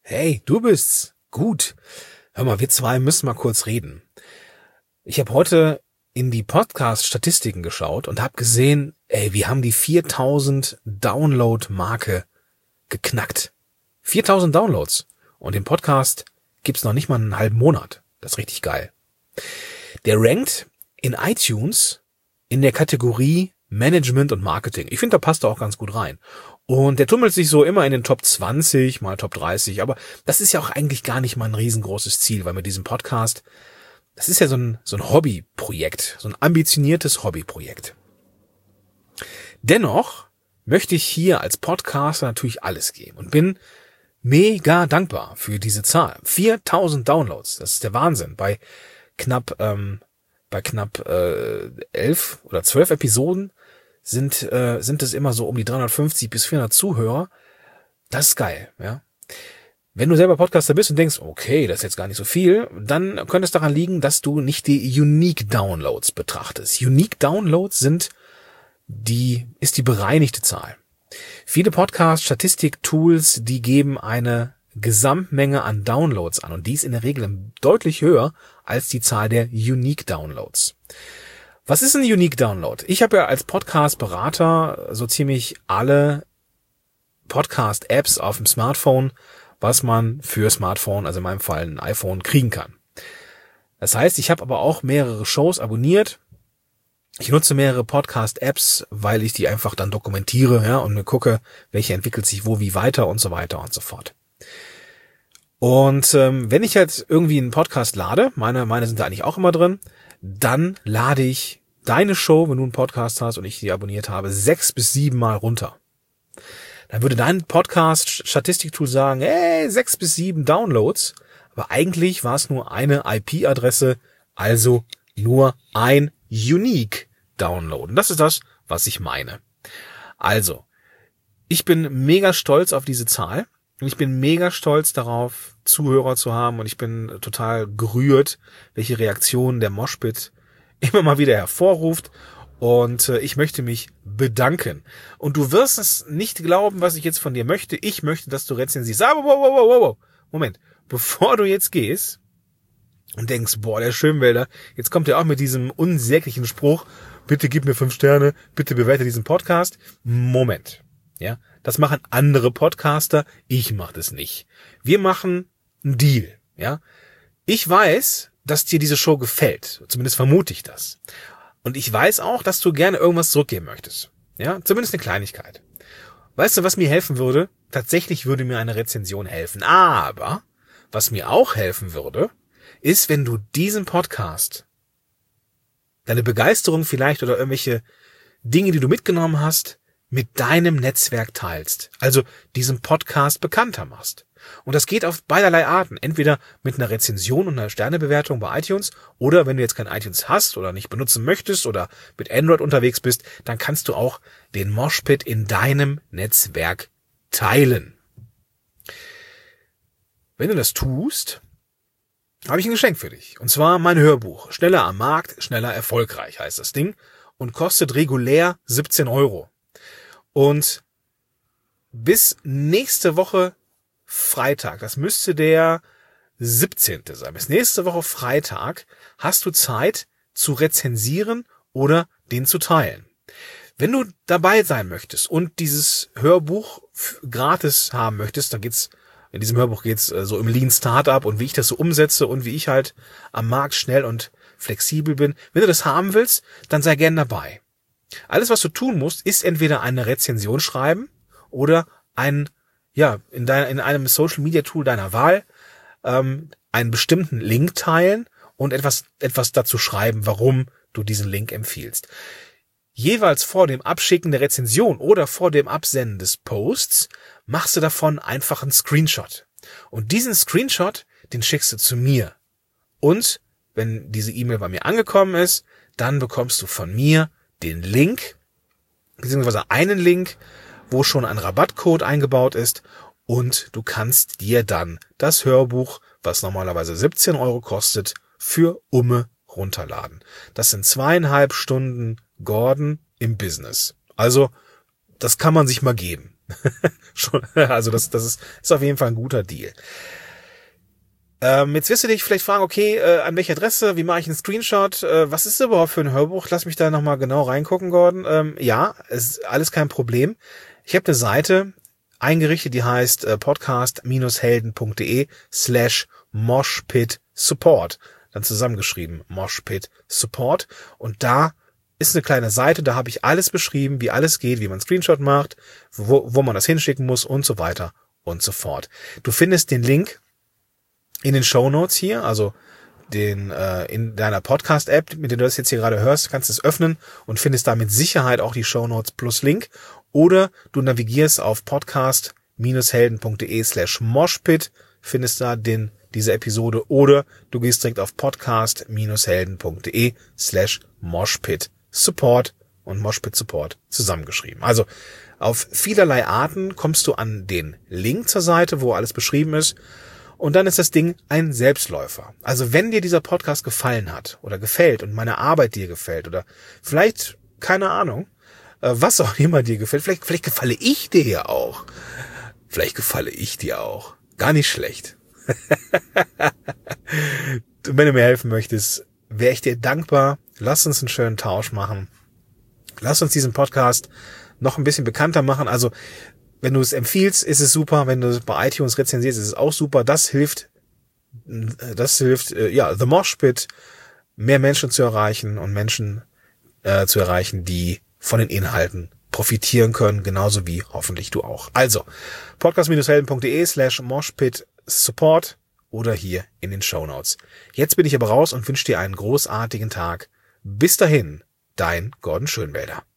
Hey, du bist's. Gut. Hör mal, wir zwei müssen mal kurz reden. Ich habe heute in die Podcast-Statistiken geschaut und habe gesehen, wir haben die 4000 Download-Marke geknackt. 4000 Downloads. Und den Podcast gibt's noch nicht mal einen halben Monat. Das ist richtig geil. Der rankt in iTunes in der Kategorie Management und Marketing. Ich finde, da passt er auch ganz gut rein. Und der tummelt sich so immer in den Top 20, mal Top 30. Aber das ist ja auch eigentlich gar nicht mal ein riesengroßes Ziel, weil mit diesem Podcast, das ist ja so ein Hobbyprojekt, so ein ambitioniertes Hobbyprojekt. Dennoch möchte ich hier als Podcaster natürlich alles geben und bin mega dankbar für diese Zahl. 4000 Downloads, das ist der Wahnsinn. Bei knapp 11 oder 12 Episoden sind es immer so um die 350 bis 400 Zuhörer. Das ist geil, ja. Wenn du selber Podcaster bist und denkst, okay, das ist jetzt gar nicht so viel, dann könnte es daran liegen, dass du nicht die Unique Downloads betrachtest. Unique Downloads ist die bereinigte Zahl. Viele Podcast-Statistik-Tools, die geben eine Gesamtmenge an Downloads an und die ist in der Regel deutlich höher als die Zahl der Unique Downloads. Was ist ein Unique Download? Ich habe ja als Podcast-Berater so ziemlich alle Podcast-Apps auf dem Smartphone, was man für Smartphone, also in meinem Fall ein iPhone, kriegen kann. Das heißt, ich habe aber auch mehrere Shows abonniert. Ich nutze mehrere Podcast-Apps, weil ich die einfach dann dokumentiere, ja, und mir gucke, welche entwickelt sich wo wie weiter und so weiter und so fort. Und wenn ich jetzt irgendwie einen Podcast lade, meine sind da eigentlich auch immer drin, dann lade ich deine Show, wenn du einen Podcast hast und ich die abonniert habe, 6 bis 7 Mal runter. Dann würde dein Podcast-Statistiktool sagen, 6 bis 7 Downloads, aber eigentlich war es nur eine IP-Adresse, also nur ein Unique Download. Und das ist das, was ich meine. Also, ich bin mega stolz auf diese Zahl. Und ich bin mega stolz darauf, Zuhörer zu haben. Und ich bin total gerührt, welche Reaktionen der Moshpit immer mal wieder hervorruft. Und ich möchte mich bedanken. Und du wirst es nicht glauben, was ich jetzt von dir möchte. Ich möchte, dass du rezensierst. Aber wow. Moment. Bevor du jetzt gehst und denkst, boah, der Schönwälder, jetzt kommt er auch mit diesem unsäglichen Spruch, bitte gib mir 5 Sterne, bitte bewerte diesen Podcast. Moment. Ja, das machen andere Podcaster. Ich mache das nicht. Wir machen einen Deal. Ja, ich weiß, dass dir diese Show gefällt. Zumindest vermute ich das. Und ich weiß auch, dass du gerne irgendwas zurückgeben möchtest. Ja, zumindest eine Kleinigkeit. Weißt du, was mir helfen würde? Tatsächlich würde mir eine Rezension helfen. Aber was mir auch helfen würde, ist, wenn du diesen Podcast, deine Begeisterung vielleicht oder irgendwelche Dinge, die du mitgenommen hast, mit deinem Netzwerk teilst. Also diesen Podcast bekannter machst. Und das geht auf beiderlei Arten. Entweder mit einer Rezension und einer Sternebewertung bei iTunes oder wenn du jetzt kein iTunes hast oder nicht benutzen möchtest oder mit Android unterwegs bist, dann kannst du auch den Moshpit in deinem Netzwerk teilen. Wenn du das tust, habe ich ein Geschenk für dich. Und zwar mein Hörbuch. Schneller am Markt, schneller erfolgreich heißt das Ding und kostet regulär 17 €. Und bis nächste Woche Freitag, das müsste der 17. sein, bis nächste Woche Freitag hast du Zeit zu rezensieren oder den zu teilen. Wenn du dabei sein möchtest und dieses Hörbuch gratis haben möchtest, dann in diesem Hörbuch geht's so im Lean Startup und wie ich das so umsetze und wie ich halt am Markt schnell und flexibel bin. Wenn du das haben willst, dann sei gern dabei. Alles, was du tun musst, ist entweder eine Rezension schreiben oder in einem Social Media Tool deiner Wahl einen bestimmten Link teilen und etwas dazu schreiben, warum du diesen Link empfiehlst. Jeweils vor dem Abschicken der Rezension oder vor dem Absenden des Posts machst du davon einfach einen Screenshot. Und diesen Screenshot, den schickst du zu mir. Und wenn diese E-Mail bei mir angekommen ist, dann bekommst du von mir den Link, beziehungsweise einen Link, wo schon ein Rabattcode eingebaut ist und du kannst dir dann das Hörbuch, was normalerweise 17 € kostet, für runterladen. Das sind 2,5 Stunden Gordon im Business. Also, das kann man sich mal geben. Also das ist auf jeden Fall ein guter Deal. Jetzt wirst du dich vielleicht fragen, okay, an welche Adresse, wie mache ich einen Screenshot, was ist das überhaupt für ein Hörbuch? Lass mich da nochmal genau reingucken, Gordon. Ja, ist alles kein Problem. Ich habe eine Seite eingerichtet, die heißt podcast-helden.de/moshpit-support. Dann zusammengeschrieben, moshpit-support. Und da ist eine kleine Seite, da habe ich alles beschrieben, wie alles geht, wie man einen Screenshot macht, wo man das hinschicken muss und so weiter und so fort. Du findest den Link in den Shownotes hier, also in deiner Podcast-App, mit der du das jetzt hier gerade hörst, kannst du es öffnen und findest da mit Sicherheit auch die Shownotes plus Link. Oder du navigierst auf podcast-helden.de/moshpit, findest da diese Episode, oder du gehst direkt auf podcast-helden.de/moshpit Support und Moshpit Support zusammengeschrieben. Also auf vielerlei Arten kommst du an den Link zur Seite, wo alles beschrieben ist. Und dann ist das Ding ein Selbstläufer. Also wenn dir dieser Podcast gefallen hat oder gefällt und meine Arbeit dir gefällt oder vielleicht, keine Ahnung, was auch immer dir gefällt, vielleicht gefalle ich dir ja auch. Vielleicht gefalle ich dir auch. Gar nicht schlecht. Wenn du mir helfen möchtest, wäre ich dir dankbar. Lass uns einen schönen Tausch machen. Lass uns diesen Podcast noch ein bisschen bekannter machen. Also wenn du es empfiehlst, ist es super. Wenn du es bei iTunes rezensierst, ist es auch super. Das hilft, The Moshpit, mehr Menschen zu erreichen und Menschen zu erreichen, die von den Inhalten profitieren können, genauso wie hoffentlich du auch. Also, podcast-helden.de/moshpit-support oder hier in den Shownotes. Jetzt bin ich aber raus und wünsche dir einen großartigen Tag. Bis dahin, dein Gordon Schönwälder.